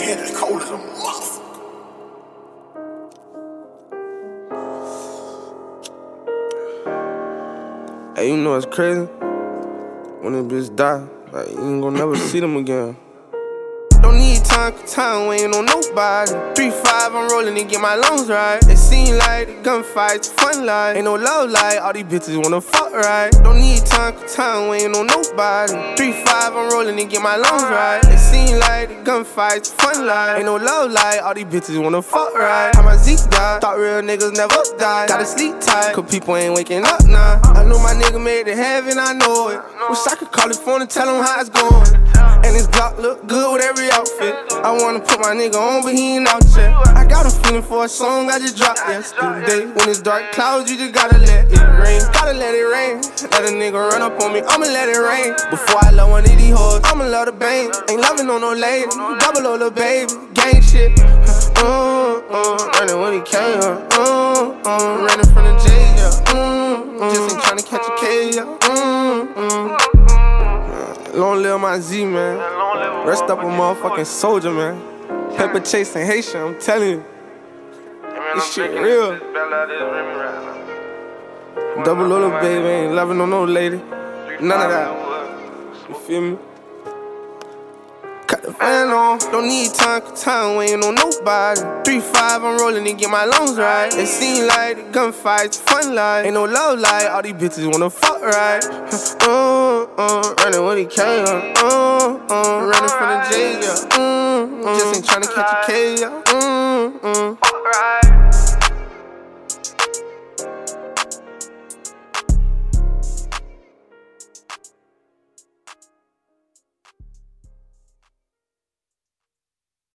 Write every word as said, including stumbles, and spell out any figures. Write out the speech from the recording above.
head is cold as a motherfucker. Hey, you know it's crazy? When a bitch die, like, you ain't gon' never see them again. Don't need time, cause time waiting on nobody. three five, I'm rolling and get my lungs right. It seem like the gunfights, fun life. Ain't no love life, all these bitches wanna fuck right. Don't need time, cause time waiting on nobody. three five, I'm rolling and get my lungs right. It seem like the gunfights, fun life. Ain't no love life, all these bitches wanna fuck right. How my Zeke died, thought real niggas never die. Gotta sleep tight, cause people ain't waking up now. I know my nigga made it heaven, I know it. Wish I could call his phone and tell him how it's going. And his Glock look good with every outfit. I wanna put my nigga on, but he ain't out yet. I got a feeling for a song I just dropped yesterday. When it's dark clouds, you just gotta let it rain. Gotta let it rain. Let a nigga run up on me, I'ma let it rain. Before I love one of these hoes, I'ma love the bang. Ain't loving on no lady, double O the baby, gang shit. Uh, uh, running when he came, uh, uh, running from the jail, yeah. Uh, uh, just ain't tryna catch a K, yeah. Uh, uh. Long live my Z, man. Rest up a motherfucking soldier, man. Pepper chasing Haitian, I'm telling you. This shit real. Double little baby, ain't loving on no lady. None of that. You feel me? Cut the fan on. Don't need time, cause time waiting on nobody. three five, I'm rolling and get my lungs right. It seem like the gunfights, fun life. Ain't no love life, all these bitches wanna fuck right. Uh, uh, running when he came, uh, uh, running from the jail, yeah. Uh, uh, just ain't tryna catch a K, yeah. Uh, uh.